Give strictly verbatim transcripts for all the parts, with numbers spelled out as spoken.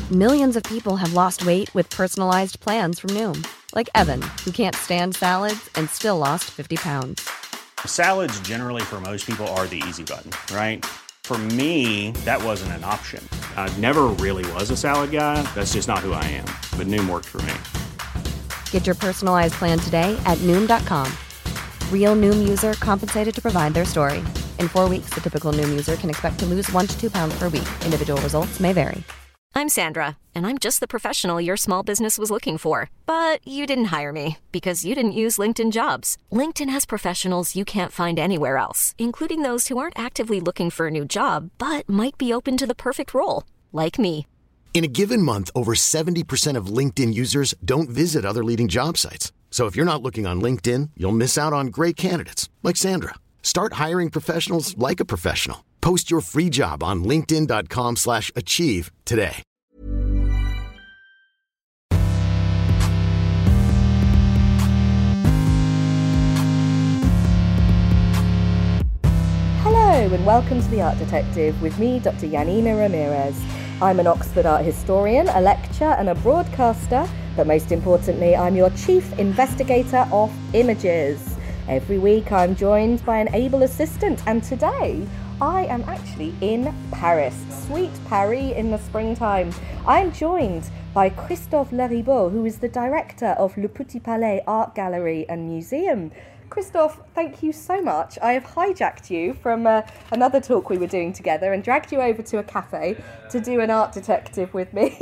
Millions of people have lost weight with personalized plans from Noom. Like Evan, who can't stand salads and still lost fifty pounds. Salads generally for most people are the easy button, right? For me, that wasn't an option. I never really was a salad guy. That's just not who I am. But Noom worked for me. Get your personalized plan today at Noom dot com. Real Noom user compensated to provide their story. In four weeks, the typical Noom user can expect to lose one to two pounds per week. Individual results may vary. I'm Sandra, and I'm just the professional your small business was looking for. But you didn't hire me because you didn't use LinkedIn Jobs. LinkedIn has professionals you can't find anywhere else, including those who aren't actively looking for a new job, but might be open to the perfect role, like me. In a given month, over seventy percent of LinkedIn users don't visit other leading job sites. So if you're not looking on LinkedIn, you'll miss out on great candidates like Sandra. Start hiring professionals like a professional. Post your free job on linkedin dot com slash achieve today. Hello and welcome to The Art Detective with me, Doctor Janina Ramirez. I'm an Oxford art historian, a lecturer and a broadcaster, but most importantly, I'm your chief investigator of images. Every week I'm joined by an able assistant, and today I am actually in Paris, sweet Paris in the springtime. I'm joined by Christophe Laribeau, who is the director of Le Petit Palais Art Gallery and Museum. Christophe, thank you so much. I have hijacked you from uh, another talk we were doing together and dragged you over to a cafe to do an art detective with me.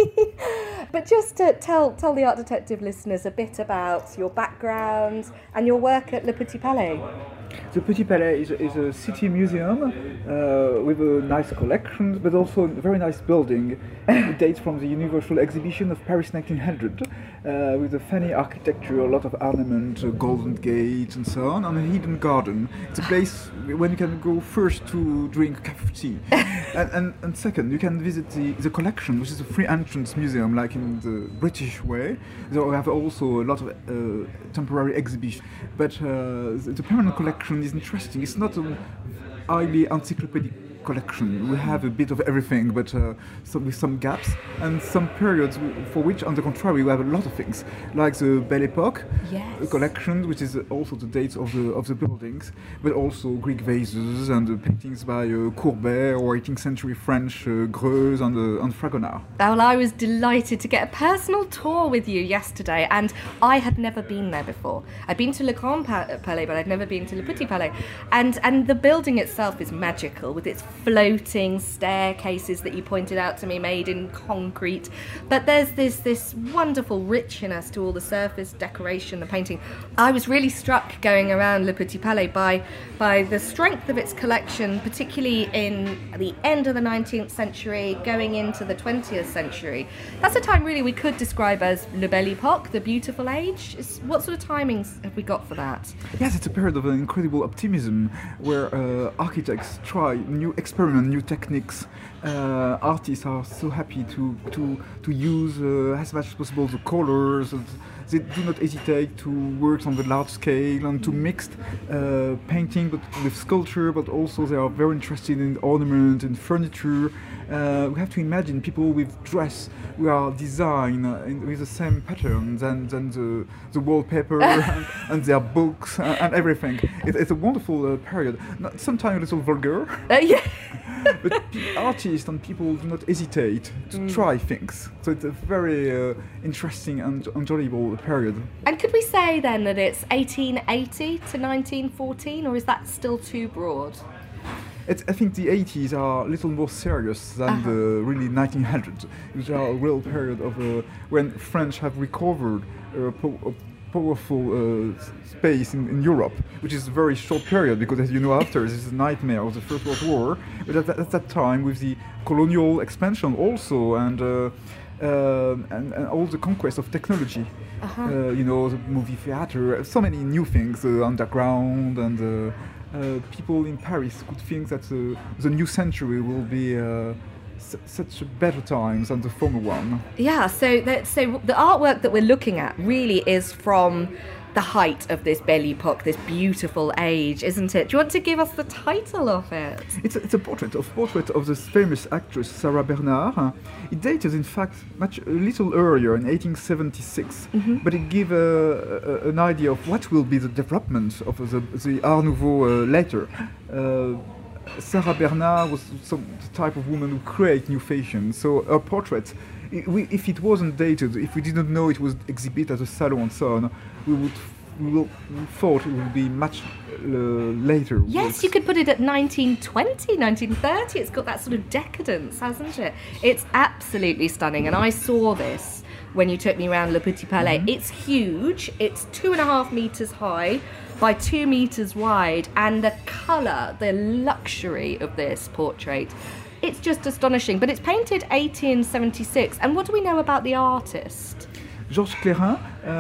But just to tell tell the art detective listeners a bit about your background and your work at Le Petit Palais. The Petit Palais is, is a city museum uh, with a nice collection, but also a very nice building. It dates from the Universal Exhibition of Paris nineteen hundred, uh, with a funny architecture, a lot of ornament, a golden gate and so on, and a hidden garden. It's a place when you can go first to drink a cup of tea, and, and, and second, you can visit the, the collection, which is a free entrance museum, like in the British way. So we have also a lot of uh, temporary exhibitions, but uh, the, the permanent collection is interesting. It's not a highly encyclopedic collection. We have a bit of everything, but uh, so with some gaps and some periods for which, on the contrary, we have a lot of things, like the Belle Époque Yes. collection, which is also the dates of the of the buildings, but also Greek vases and uh, paintings by uh, Courbet or eighteenth century French uh, Greuze and, uh, and Fragonard. Well, I was delighted to get a personal tour with you yesterday, and I had never been there before. I'd been to Le Grand Palais, but I'd never been to Le Petit Palais. And, and the building itself is magical, with its floating staircases that you pointed out to me, made in concrete. But there's this, this wonderful richness to all the surface decoration, the painting. I was really struck going around Le Petit Palais by, by the strength of its collection, particularly in the end of the nineteenth century, going into the twentieth century. That's a time really we could describe as Le Belle Époque, the beautiful age. Is, what sort of timings have we got for that? Yes, it's a period of an incredible optimism where uh, architects try new experiment, new techniques. Uh, artists are so happy to to to use uh, as much as possible the colors. They do not hesitate to work on the large scale and to mix uh, painting, but with sculpture. But also they are very interested in ornament and furniture. Uh, we have to imagine people with dress who are designed uh, in, with the same patterns and, and the, the wallpaper and, and their books and, and everything. It, it's a wonderful uh, period. Not, sometimes a little vulgar, Uh, yeah. but p- artists and people do not hesitate to Mm. try things. So it's a very uh, interesting and enjoyable period. And could we say then that it's eighteen eighty to nineteen fourteen, or is that still too broad? It's, I think the eighties are a little more serious than Uh-huh. the really nineteen hundreds, which are a real period of uh, when French have recovered a, po- a powerful uh, s- space in, in Europe, which is a very short period because, as you know, after this is a nightmare of the First World War. But at, that- at that time, with the colonial expansion also and uh, uh, and, and all the conquest of technology, Uh-huh. uh, you know, the movie theater, so many new things, uh, underground and. Uh, Uh, people in Paris could think that uh, the new century will be uh, s- such better times than the former one. Yeah, so that, so the artwork that we're looking at really is from the height of this Belle Époque, this beautiful age, isn't it? Do you want to give us the title of it? It's a, it's a portrait of portrait of this famous actress Sarah Bernard. Uh, it dated, in fact, much a little earlier in eighteen seventy-six, mm-hmm. but it gives a, a, an idea of what will be the development of the, the Art Nouveau uh, later. Uh, Sarah Bernard was some type of woman who create new fashion. So her portrait, if it wasn't dated, if we didn't know it was exhibited at a salon and so on, we would we, will, we thought it would be much uh, later. Yes, works. You could put it at nineteen twenty, nineteen thirty. It's got that sort of decadence, hasn't it? It's absolutely stunning, and I saw this when you took me around Le Petit Palais. Mm-hmm. It's huge. It's two and a half metres high by two metres wide, and the colour, the luxury of this portrait, it's just astonishing. But it's painted eighteen seventy-six, and what do we know about the artist? Georges Clérin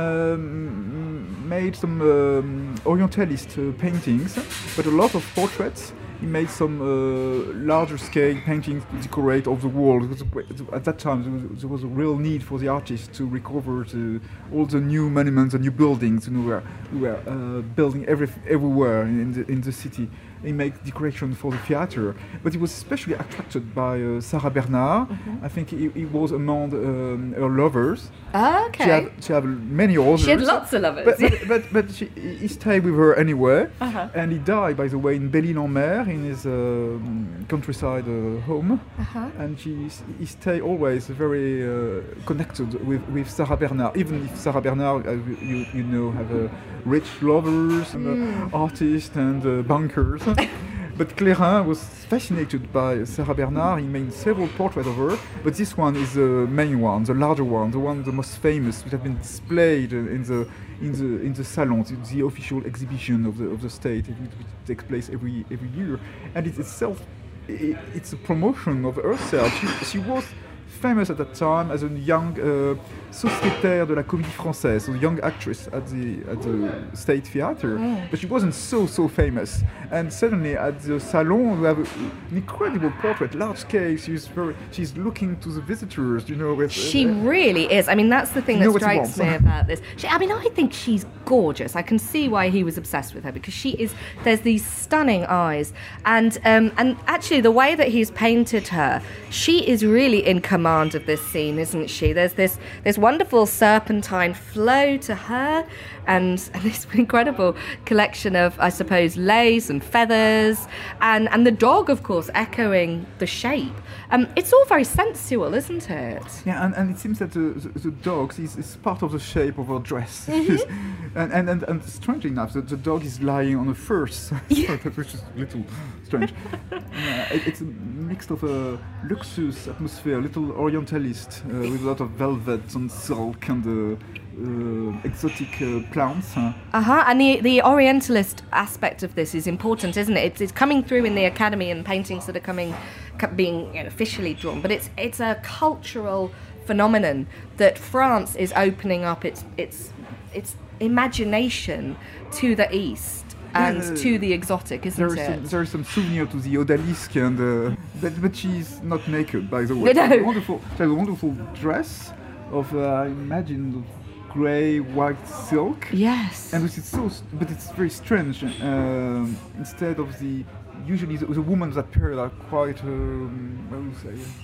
um, made some um, Orientalist uh, paintings, but a lot of portraits. He made some uh, larger scale paintings to decorate all the world. At that time, there was, there was a real need for the artists to recover the, all the new monuments and new buildings. You know, we were, we were uh, building every, everywhere in the, in the city. He made decoration for the theatre, but he was especially attracted by uh, Sarah Bernard. Mm-hmm. I think he, he was among um, her lovers. Ah, okay. She had, she had many others. She had lots of lovers. But, but, but, but she, he stayed with her anyway, uh-huh. and he died, by the way, in Belle-Île-en-Mer, in his um, countryside uh, home. Uh-huh. And she, he stayed always very uh, connected with, with Sarah Bernard, even if Sarah Bernard, as you, you know, have uh, rich lovers and mm. uh, artists and uh, bankers. But Clérin was fascinated by Sarah Bernard. He made several portraits of her, but this one is the main one, the larger one, the one the most famous, which have been displayed in the in the in the salon, the, the official exhibition of the of the state, which takes place every every year. And it itself, it, it's a promotion of herself. She, she was famous at that time as a young uh, sociétaire de la Comédie Française, a young actress at the at the State Theatre, mm. but she wasn't so so famous. And suddenly at the salon, we have a, an incredible portrait, large scale. She's very, she's looking to the visitors, you know. With, she uh, really is. I mean, that's the thing that strikes me about this. She, I mean, I think she's gorgeous. I can see why he was obsessed with her, because she is. There's these stunning eyes, and um, and actually the way that he's painted her, she is really in command of this scene, isn't she? There's this this wonderful serpentine flow to her, and, and this incredible collection of, I suppose, lace and feathers, and and the dog, of course, echoing the shape. Um, it's all very sensual, isn't it? Yeah, and, and it seems that the, the, the dog is, is part of the shape of her dress. Mm-hmm. and, and, and and strangely enough, the, the dog is lying on a furs, yeah. which is a little strange. uh, it, it's a mix of a luxurious atmosphere, a little Orientalist, uh, with a lot of velvet and silk and uh, uh, exotic uh, plants. Uh huh. And the the Orientalist aspect of this is important, isn't it? It's, it's coming through in the Academy and paintings that are coming, being you know, officially drawn. But it's it's a cultural phenomenon that France is opening up its its its imagination to the East. And yeah, to the exotic, isn't there it? Is some, there is some souvenir to the odalisque, and uh, but, but she's not naked, by the way. No. She has a wonderful, she has a wonderful dress of, uh, I imagine, grey, white silk. Yes. And which is so, but it's very strange. Um, instead of the usually the, the women that period are quite, um, what would you say?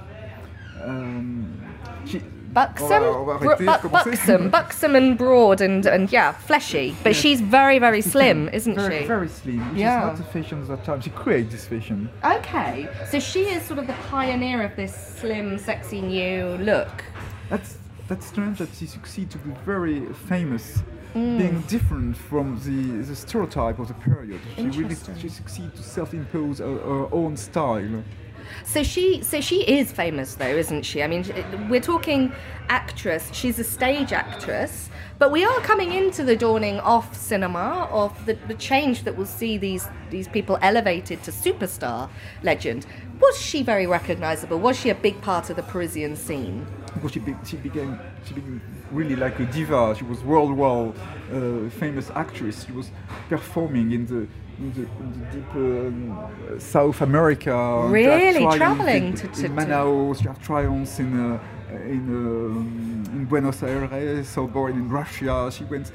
Um, she, Buxom, Bro- bu- buxom, buxom and broad and, and yeah, fleshy. But yes. She's very, very slim, isn't very, she? Very slim. Which yeah. is not the fashion at that time. She created this fashion. Okay, so she is sort of the pioneer of this slim, sexy new look. That's that's strange that she succeeds to be very famous, mm. being different from the the stereotype of the period. She really she succeeds to self-impose her, her own style. So she, so she is famous, though, isn't she? I mean, we're talking actress. She's a stage actress, but we are coming into the dawning of cinema, of the, the change that will see these these people elevated to superstar legend. Was she very recognisable? Was she a big part of the Parisian scene? Because she, be, she became she became really like a diva. She was worldwide uh, famous actress. She was performing in the. In the, in the deep um, South America. Really? Travelling to, to... In Manaus, you have triumphs in, uh, in, um, in Buenos Aires, so born in Russia. She went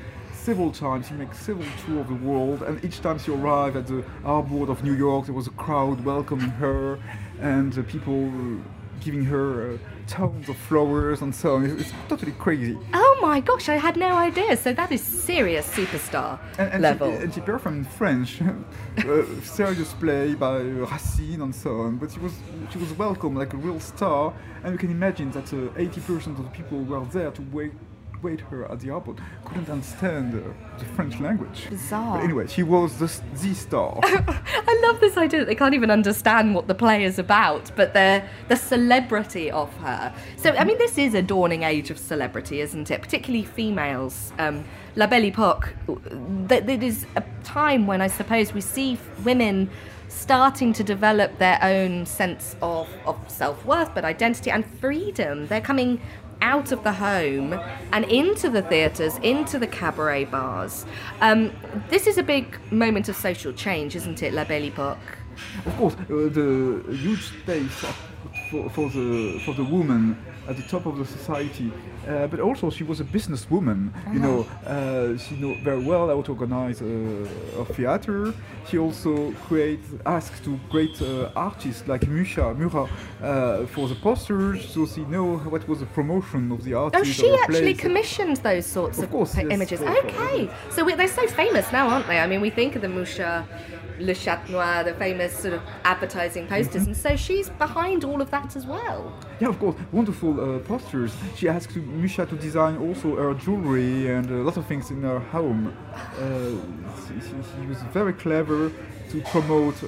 several times. She makes several tours of the world, and each time she arrived at the airport of New York, there was a crowd welcoming her, and uh, people giving her uh, tons of flowers and so on. It's, it's totally crazy. Oh my gosh, I had no idea. So that is serious superstar and, and level. She, and she performed in French, uh, serious play by Racine and so on. But she was she was welcomed like a real star, and you can imagine that uh, eighty percent of the people who were there to wait wait her at the airport couldn't understand uh, the French language. Bizarre. But anyway, she was the, the star. I love this idea that they can't even understand what the play is about, but the the celebrity of her. So, I mean, this is a dawning age of celebrity, isn't it? Particularly females. Um, La Belle Époque, that it is a time when I suppose we see women starting to develop their own sense of, of self-worth, but identity and freedom. They're coming out of the home and into the theatres, into the cabaret bars. Um, this is a big moment of social change, isn't it, La Belle Époque? Of course, uh, the huge space for, for the for the woman at the top of the society, uh, but also she was a businesswoman. Uh-huh. You know, uh, she knew very well how to organize uh, a theater. She also create asked to great uh, artists like Musha, Murat uh, for the posters, so she know what was the promotion of the artist. Oh, she actually plays. commissioned those sorts of, of course, p- yes, images. for, Okay, for, so we, they're so famous now, aren't they? I mean, we think of the Musha, Le Chat Noir, the famous sort of advertising posters, mm-hmm. and so she's behind all of that as well. Yeah, of course, wonderful uh, posters. She asked Musha to design also her jewelry and a lot of things in her home. Uh, she, she was very clever to promote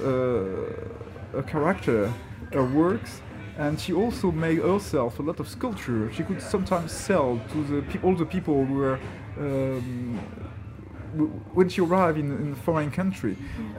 uh, a character, her works, and she also made herself a lot of sculpture. She could sometimes sell to the pe- all the people who were. Um, When she arrived in, in a foreign country,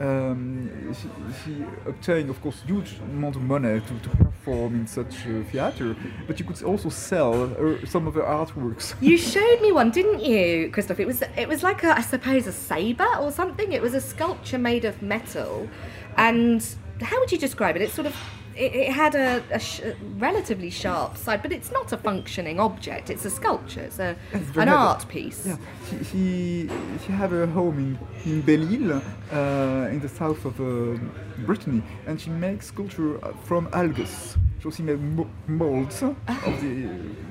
um, she, she obtained, of course, huge amount of money to, to perform in such a theater, but you could also sell her, some of her artworks. You showed me one, didn't you, Christophe? It was it was like, a, I suppose, a sabre or something. It was a sculpture made of metal, and how would you describe it? It's sort of It, it had a, a, sh- a relatively sharp side, but it's not a functioning object. It's a sculpture. It's a, an art piece. Yeah, she, she, she had a home in, in Belle-Île, uh, in the south of uh, Brittany, and she makes sculpture from algae. So she made mo- molds oh. of the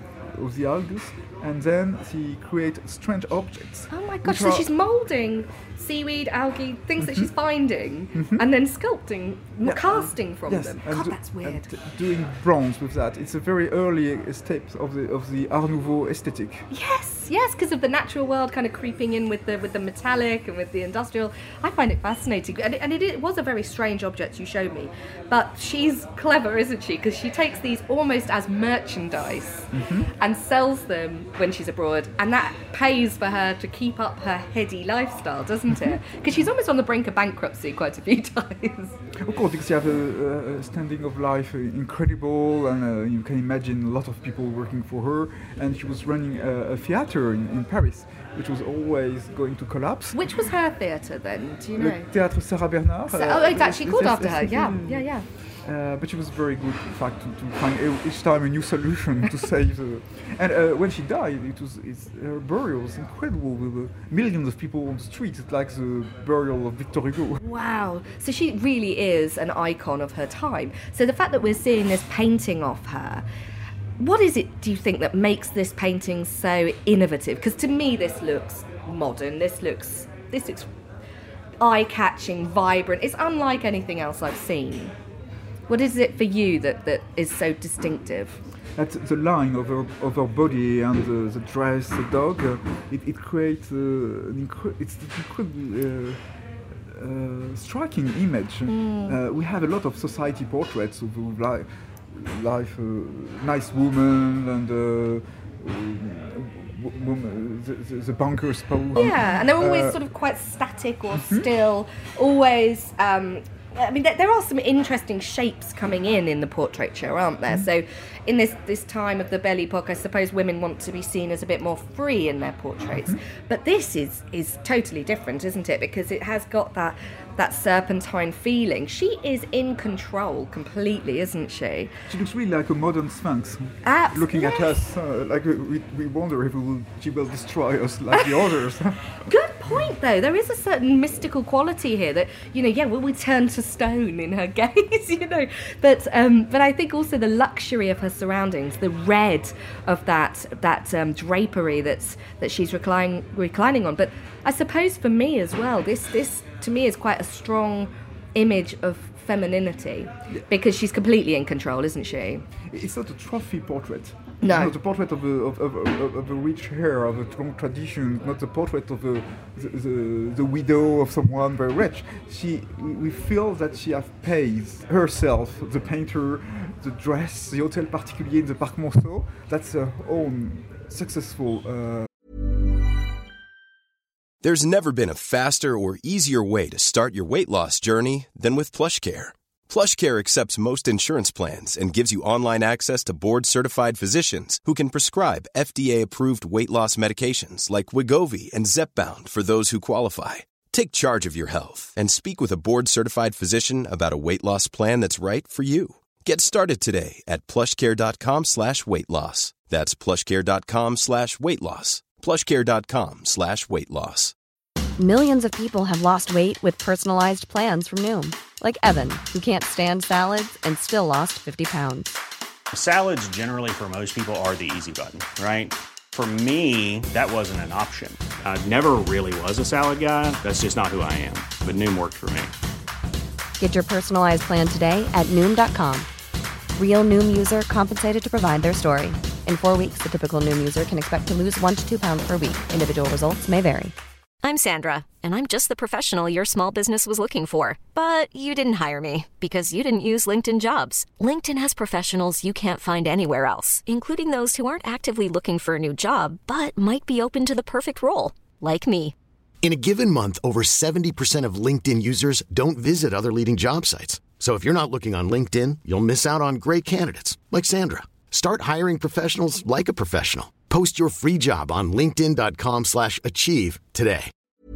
of the algae, and then she creates strange objects. Oh my gosh! So she's moulding seaweed, algae, things mm-hmm. that she's finding, mm-hmm. and then sculpting, yeah. casting from yes. them. And God, do, that's weird. And doing bronze with that. It's a very early step of the of the Art Nouveau aesthetic. Yes, yes, because of the natural world kind of creeping in with the with the metallic and with the industrial. I find it fascinating, and it, and it, it was a very strange object you showed me. But she's clever, isn't she? Because she takes these almost as merchandise mm-hmm. and sells them when she's abroad, and that pays for her to keep up her heady lifestyle, doesn't it? Because she's almost on the brink of bankruptcy quite a few times. Of course, because she has a, a standing of life uh, incredible, and uh, you can imagine a lot of people working for her. And she was running a, a theater in, in Paris, which was always going to collapse. Which was her theater then? Do you know? Le Théâtre Sarah Bernard. So, oh, it's actually called after her. Yeah, yeah, yeah. Uh, but she was very good, in fact, to, to find each time a new solution to save the... And uh, when she died, it was it's, her burial was incredible, with uh, millions of people on the streets. It's like the burial of Victor Hugo. Wow. So she really is an icon of her time. So the fact that we're seeing this painting of her, what is it, do you think, that makes this painting so innovative? Because to me, this looks modern. This looks, this looks eye-catching, vibrant. It's unlike anything else I've seen. What is it for you that, that is so distinctive? That's the line of her, of her body and the, the dress, the dog. Uh, it, it creates uh, an incre- it's an incredibly uh, uh, striking image. Mm. Uh, we have a lot of society portraits of life, life uh, nice woman and uh, w- woman, the, the, the banker's pose. Yeah, and they're always uh, sort of quite static or mm-hmm. still, always. Um, I mean, there are some interesting shapes coming in in the portraiture, aren't there? Mm-hmm. So in this, this time of the Belle Époque, I suppose women want to be seen as a bit more free in their portraits. Mm-hmm. But this is, is totally different, isn't it? Because it has got that, that serpentine feeling. She is in control completely, isn't she? She looks really like a modern Sphinx. Absolutely. Looking at us, uh, like we, we wonder if we will, she will destroy us like the others. Good point, though. There is a certain mystical quality here that, you know, yeah, well, we turn to stone in her gaze, you know. But um, but I think also the luxury of her surroundings, the red of that that um, drapery that's that she's reclining reclining on. But I suppose for me as well, this this to me is quite a strong image of femininity, because she's completely in control, isn't she? It's not a trophy portrait. No. It's not a portrait of a, of, of, of, of a rich hair, of a long tradition, not a portrait of a, the, the, the widow of someone very rich. She, we feel that she has paid herself, the painter, the dress, the Hôtel Particulier in the Parc Monceau. That's her own successful... Uh... There's never been a faster or easier way to start your weight loss journey than with PlushCare. PlushCare accepts most insurance plans and gives you online access to board-certified physicians who can prescribe F D A-approved weight loss medications like Wegovy and Zepbound for those who qualify. Take charge of your health and speak with a board-certified physician about a weight loss plan that's right for you. Get started today at plushcare.com slash weight loss. That's plushcare.com slash weight loss. plushcare.com slash weight loss. Millions of people have lost weight with personalized plans from Noom. Like Evan, who can't stand salads and still lost fifty pounds. Salads generally for most people are the easy button, right? For me, that wasn't an option. I never really was a salad guy. That's just not who I am. But Noom worked for me. Get your personalized plan today at Noom dot com. Real Noom user compensated to provide their story. In four weeks, the typical Noom user can expect to lose one to two pounds per week. Individual results may vary. I'm Sandra, and I'm just the professional your small business was looking for. But you didn't hire me because you didn't use LinkedIn Jobs. LinkedIn has professionals you can't find anywhere else, including those who aren't actively looking for a new job, but might be open to the perfect role, like me. In a given month, over seventy percent of LinkedIn users don't visit other leading job sites. So if you're not looking on LinkedIn, you'll miss out on great candidates like Sandra. Start hiring professionals like a professional. Post your free job on linkedin.com slash achieve today.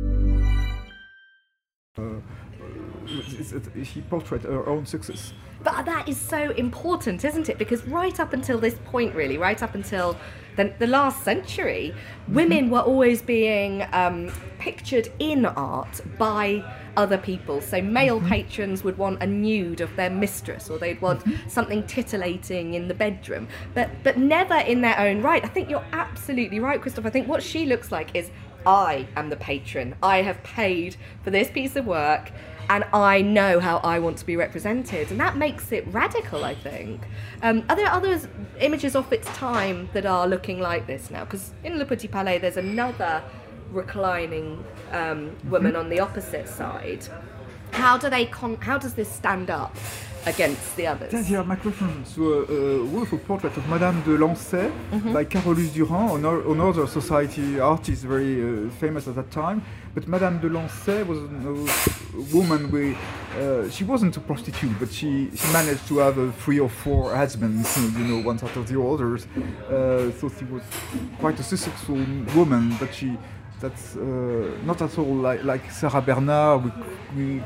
Uh, it's, it's, she portrays her own success. But that is so important, isn't it? Because right up until this point, really, right up until the, the last century, women were always being um, pictured in art by other people. So male patrons would want a nude of their mistress, or they'd want something titillating in the bedroom, but but never in their own right. I think you're absolutely right, Christophe. I think what she looks like is, I am the patron. I have paid for this piece of work, and I know how I want to be represented, and that makes it radical, I think. Um, are there other images of its time that are looking like this now? Because in Le Petit Palais, there's another reclining um, woman on the opposite side. How do they? Con- how does this stand up against the others? That's here my question. So, a wonderful portrait of Madame de Lancey mm-hmm. by Carolus Durand, another society artist, very uh, famous at that time. But Madame de Lancey was a woman with, uh, she wasn't a prostitute, but she, she managed to have uh, three or four husbands, you know, one after the others. Uh, so she was quite a successful woman, but she, that's uh, not at all like, like Sarah Bernard. We, we,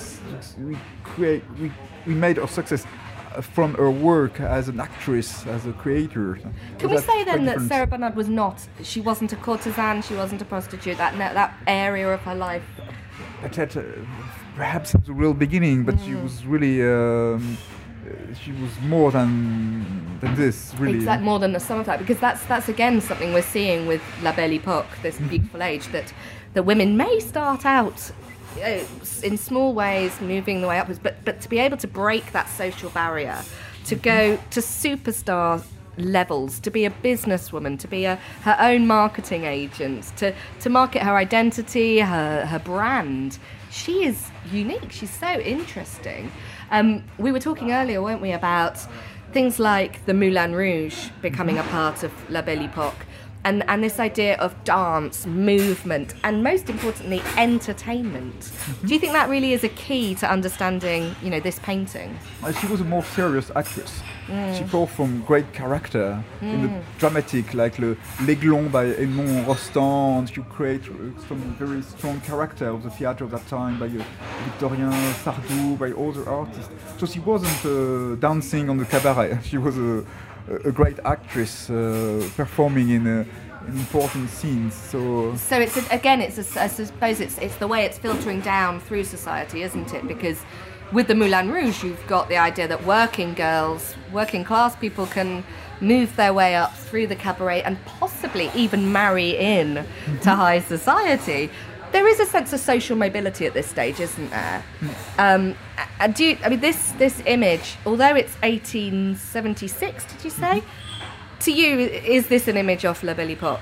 we, create, we, we made our success from her work as an actress, as a creator. Can so we say then that different. Sarah Bernard was not, she wasn't a courtesan, she wasn't a prostitute, that that area of her life? At that, uh, perhaps at the real beginning, but mm. she was really, um, she was more than than this, really. Exactly, more than the sum of that, because that's that's again something we're seeing with La Belle Époque, this beautiful age, that the women may start out Uh, in small ways, moving the way upwards, but but to be able to break that social barrier, to go to superstar levels, to be a businesswoman, to be a, her own marketing agent, to, to market her identity, her, her brand, she is unique. She's so interesting. Um, we were talking earlier, weren't we, about things like the Moulin Rouge becoming a part of La Belle Époque. and, and this idea of dance, movement, and most importantly, entertainment. Mm-hmm. Do you think that really is a key to understanding, you know, this painting? Uh, she was a more serious actress. Mm. She performed great character mm. in the dramatic, like Le L'Aiglon by Edmond Rostand. You create some very strong character of the theatre of that time by uh, Victorien Sardou, by other artists. So she wasn't uh, dancing on the cabaret. She was a, a great actress uh, performing in, uh, in important scenes. So, so it's a, again, it's a, I suppose it's it's the way it's filtering down through society, isn't it? Because with the Moulin Rouge, you've got the idea that working girls, working class people can move their way up through the cabaret and possibly even marry in mm-hmm. to high society. There is a sense of social mobility at this stage, isn't there? Mm. Um, and do you, I mean, this this image, although it's eighteen seventy-six, did you say? Mm-hmm. To you, is this an image of La Belle Époque?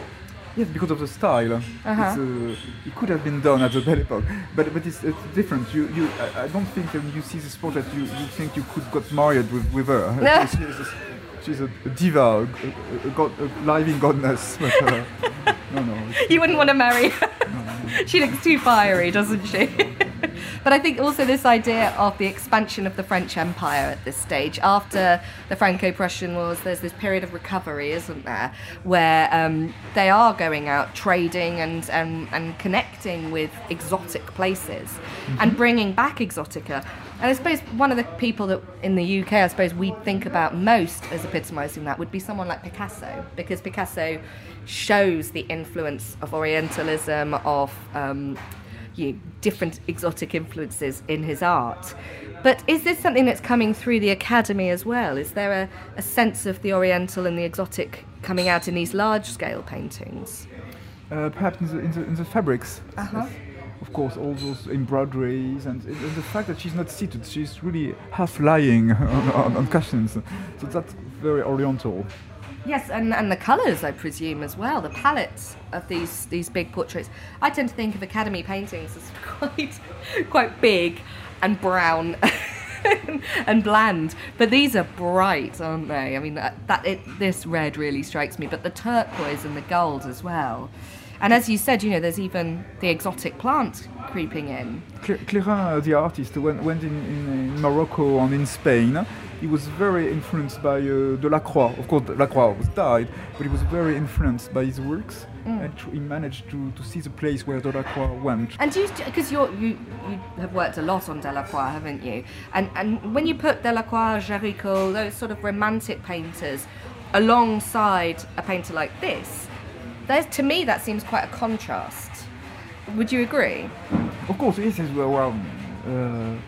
Yes, because of the style. Uh-huh. It's, uh, it could have been done at the Belle Époque, but but it's, it's different. You you I, I don't think that when you see this portrait, you, you think you could got married with, with her. she's, a, she's a diva, a, a, god, a living goddess. But, uh, no, no. You wouldn't want to marry her. No, no. She looks too fiery, doesn't she? But I think also this idea of the expansion of the French Empire at this stage, after the Franco-Prussian Wars, there's this period of recovery, isn't there, where um, they are going out trading and, and, and connecting with exotic places mm-hmm. and bringing back exotica. And I suppose one of the people that in the U K, I suppose we think about most as epitomising that would be someone like Picasso, because Picasso shows the influence of Orientalism, of um, you know, different exotic influences in his art. But is this something that's coming through the Academy as well? Is there a, a sense of the Oriental and the exotic coming out in these large-scale paintings? Uh, perhaps in the, in the, in the fabrics. Uh-huh. Of course, all those embroideries and, and the fact that she's not seated, she's really half lying on, on, on cushions. So that's very Oriental. Yes, and, and the colours, I presume, as well, the palettes of these these big portraits. I tend to think of Academy paintings as quite quite big and brown and bland, but these are bright, aren't they? I mean, that, that it, this red really strikes me, but the turquoise and the gold as well. And as you said, you know, there's even the exotic plant creeping in. Clérin, the artist, went, went in, in, in Morocco and in Spain. He was very influenced by uh, Delacroix. Of course, Delacroix was died, but he was very influenced by his works, mm. and he managed to, to see the place where Delacroix went. And do you, because you you you have worked a lot on Delacroix, haven't you? And and when you put Delacroix, Géricault, those sort of romantic painters, alongside a painter like this, there's, to me, that seems quite a contrast. Would you agree? Of course, yes, as well. well uh,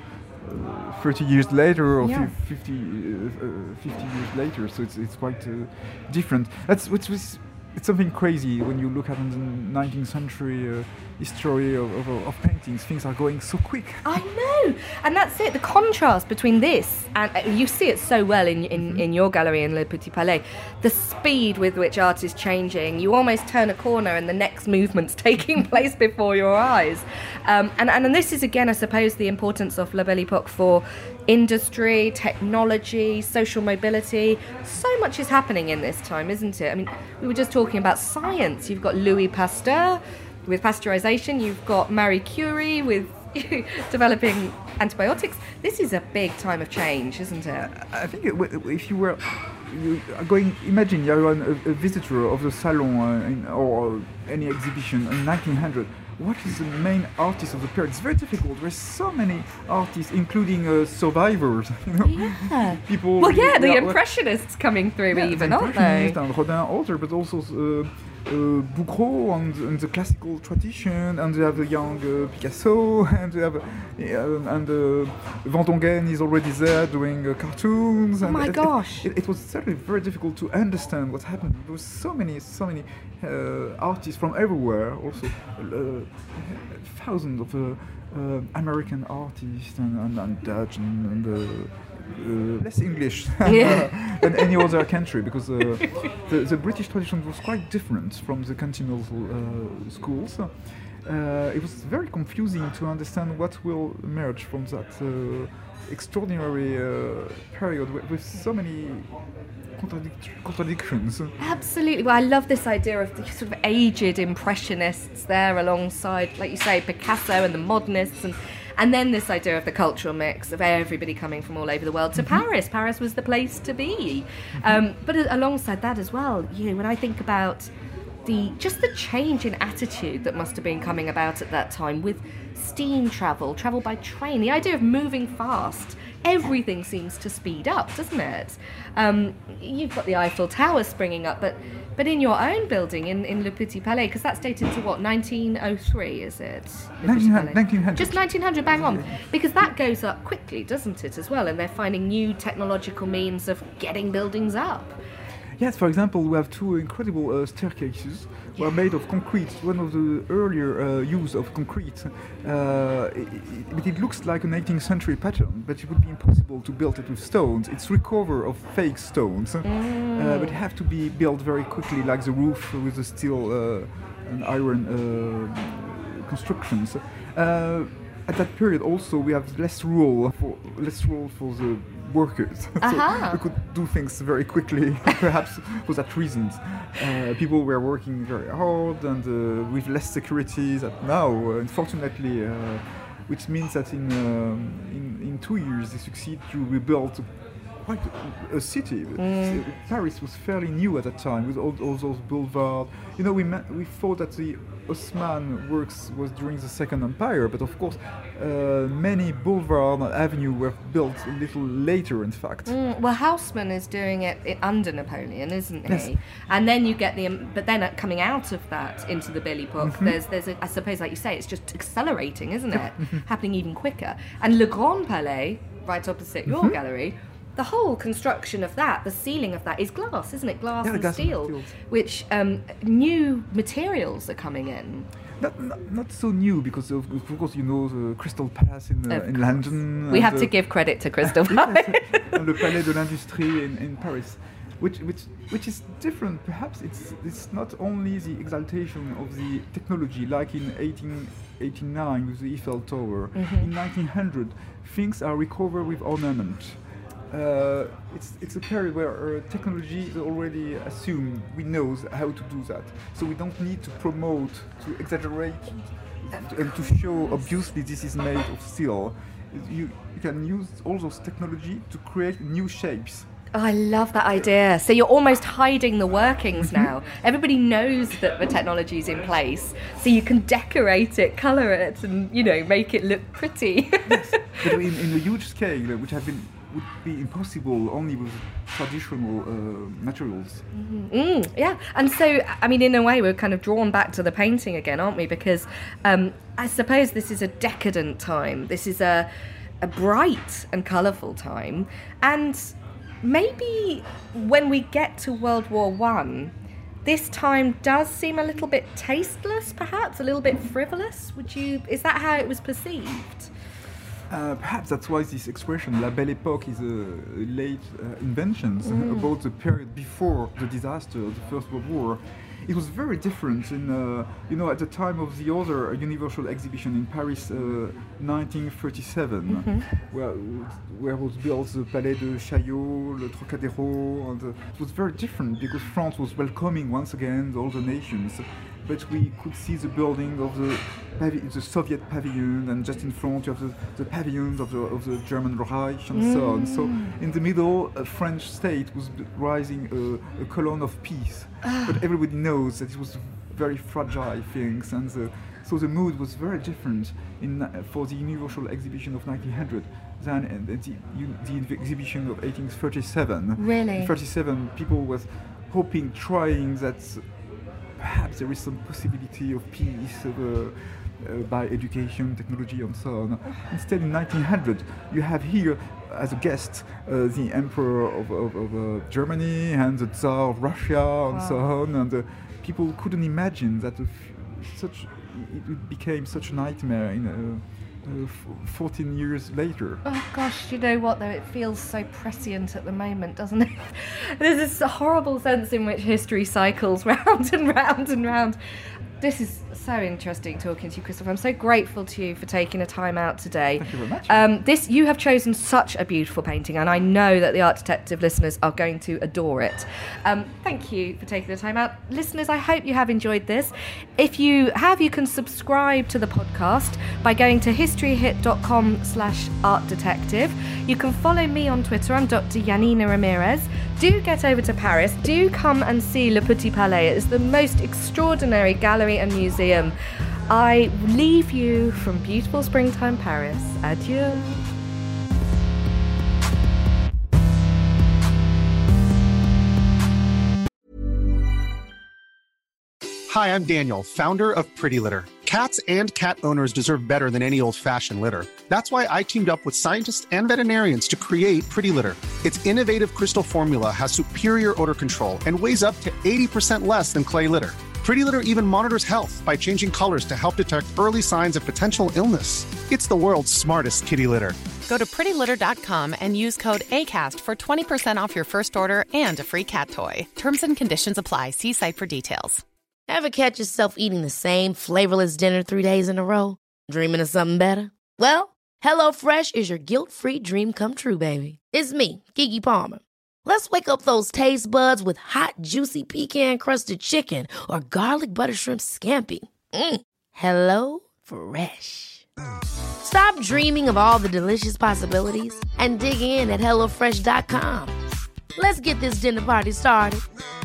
thirty years later, or yeah. fifty, uh, fifty years later, so it's it's quite uh, different. That's what's it's something crazy when you look at the nineteenth century uh, history of, of, of paintings. Things are going so quick. I know, and that's it. The contrast between this and uh, you see it so well in in, mm-hmm. in your gallery in Le Petit Palais. The speed with which art is changing. You almost turn a corner and the next movement's taking place before your eyes. Um, and, and and this is again, I suppose, the importance of La Belle Époque for industry, technology, social mobility. So much is happening in this time, isn't it? I mean, we were just talking about science. You've got Louis Pasteur with pasteurization. You've got Marie Curie with developing antibiotics. This is a big time of change, isn't it? I think if you were you are going, imagine you're a, a visitor of the Salon uh, in, or any exhibition in nineteen hundred. What is the main artist of the period? It's very difficult. There's so many artists, including uh, survivors. You know? Yeah. People. Well, yeah, the are, Impressionists coming through, yeah, even, the aren't they? And Rodin also, but also uh, uh, Bouguereau and, and the classical tradition, and they have the young uh, Picasso, and they have uh, and uh, Van Dongen is already there doing uh, cartoons. Oh and my it, gosh! It, it, it was certainly very difficult to understand what happened. There was so many, so many uh, artists from everywhere. Also, uh, thousands of uh, uh, American artists and, and, and Dutch and. and uh, Uh, less English yeah. than any other country, because uh, the, the British tradition was quite different from the continental uh, schools. Uh, uh, it was very confusing to understand what will emerge from that uh, extraordinary uh, period with, with so many contradic- contradictions. Absolutely. Well, I love this idea of the sort of aged impressionists there alongside, like you say, Picasso and the modernists, and and then this idea of the cultural mix of everybody coming from all over the world to mm-hmm. Paris. Paris was the place to be. Mm-hmm. Um, but alongside that as well, you know, when I think about the just the change in attitude that must have been coming about at that time with steam travel, travel by train, the idea of moving fast, everything seems to speed up, doesn't it? Um, you've got the Eiffel Tower springing up, but but in your own building, in, in Le Petit Palais, because that's dated to what, nineteen oh three, is it? nineteen hundred. Just nineteen hundred, bang on. Because that goes up quickly, doesn't it, as well? And they're finding new technological means of getting buildings up. Yes, for example, we have two incredible uh, staircases yeah. were made of concrete. One of the earlier uh, use of concrete. Uh, it, it, it looks like an eighteenth century pattern, but it would be impossible to build it with stones. It's recover of fake stones, mm. uh, but it have to be built very quickly, like the roof with the steel uh, and iron uh, constructions. Uh, at that period, also, we have less rule for less rule for the workers, so uh-huh. we could do things very quickly, perhaps for that reason. Uh, people were working very hard and uh, with less security than now, uh, unfortunately, uh, which means that in, um, in in two years they succeed to rebuild quite a, a city. Mm. Paris was fairly new at that time with all, all those boulevards. You know, we ma- we thought that the Haussmann works was during the Second Empire, but of course uh, many boulevard and avenue were built a little later, in fact. Mm, well, Haussmann is doing it, it under Napoleon, isn't he? Yes. And then you get the, um, but then uh, coming out of that into the Belle Époque, mm-hmm. there's, there's, a, I suppose, like you say, it's just accelerating, isn't it? Happening even quicker. And Le Grand Palais, right opposite your mm-hmm. gallery, the whole construction of that, the ceiling of that is glass, isn't it? Glass yeah, and glass steel, and which um, new materials are coming in. Not, not, not so new, because of, of course you know the Crystal Palace in, uh, in London. We have to give credit to Crystal Palace. Yes, and the Palais de l'Industrie in, in Paris, which which which is different. Perhaps it's it's not only the exaltation of the technology, like in eighteen eighty-nine with the Eiffel Tower. Mm-hmm. In nineteen hundred, things are recovered with ornament. Uh, it's it's a period where uh, technology is already assumed. We know how to do that, so we don't need to promote, to exaggerate, and to show obviously this is made of steel. You you can use all those technology to create new shapes. Oh, I love that idea. So you're almost hiding the workings now. Everybody knows that the technology is in place, so you can decorate it, colour it, and you know make it look pretty. Yes, but in, in a huge scale, which have been. Would be impossible only with traditional uh, materials. Mm-hmm. Mm, yeah, and so, I mean, in a way, we're kind of drawn back to the painting again, aren't we? Because um, I suppose this is a decadent time. This is a, a bright and colourful time. And maybe when we get to World War One, this time does seem a little bit tasteless, perhaps, a little bit frivolous. Would you? Is that how it was perceived? Uh, perhaps that's why this expression "La Belle Époque" is a late uh, invention mm. about the period before the disaster, the First World War. It was very different in, uh, you know, at the time of the other Universal Exhibition in Paris, uh, nineteen thirty-seven, mm-hmm. where where was built the Palais de Chaillot, le Trocadéro, and uh, it was very different because France was welcoming once again all the nations. But we could see the building of the pavi- the Soviet pavilion, and just in front you have the, the pavilions of the of the German Reich and mm. so on. So in the middle, a French state was rising a, a column of peace. But everybody knows that it was very fragile things, and the, so the mood was very different in uh, for the Universal Exhibition of nineteen hundred than uh, the, the exhibition of eighteen thirty-seven. Really? In thirty-seven, people was hoping, trying that. Perhaps there is some possibility of peace of, uh, uh, by education, technology, and so on. Instead, in nineteen hundred, you have here as a guest uh, the Emperor of, of, of uh, Germany and the Tsar of Russia, and wow. so on. And uh, people couldn't imagine that f- such it became such a nightmare in. Uh, Uh, f- fourteen years later. Oh gosh, you know what though, it feels so prescient at the moment, doesn't it? There's this horrible sense in which history cycles round and round and round. This is so interesting talking to you, Christopher. I'm so grateful to you for taking the time out today. Thank you very much. Um, this, you have chosen such a beautiful painting, and I know that the Art Detective listeners are going to adore it. Um, thank you for taking the time out. Listeners, I hope you have enjoyed this. If you have, you can subscribe to the podcast by going to historyhit.com slash art detective. You can follow me on Twitter. I'm Doctor Janina Ramirez. Do get over to Paris. Do come and see Le Petit Palais. It's the most extraordinary gallery and museum. I leave you from beautiful springtime Paris. Adieu. Hi, I'm Daniel, founder of Pretty Litter. Cats and cat owners deserve better than any old-fashioned litter. That's why I teamed up with scientists and veterinarians to create Pretty Litter. Its innovative crystal formula has superior odor control and weighs up to eighty percent less than clay litter. Pretty Litter even monitors health by changing colors to help detect early signs of potential illness. It's the world's smartest kitty litter. Go to pretty litter dot com and use code ACAST for twenty percent off your first order and a free cat toy. Terms and conditions apply. See site for details. Ever catch yourself eating the same flavorless dinner three days in a row? Dreaming of something better? Well, HelloFresh is your guilt-free dream come true, baby. It's me, Keke Palmer. Let's wake up those taste buds with hot, juicy pecan-crusted chicken or garlic butter shrimp scampi. Mm. Hello Fresh. Stop dreaming of all the delicious possibilities and dig in at hello fresh dot com. Let's get this dinner party started.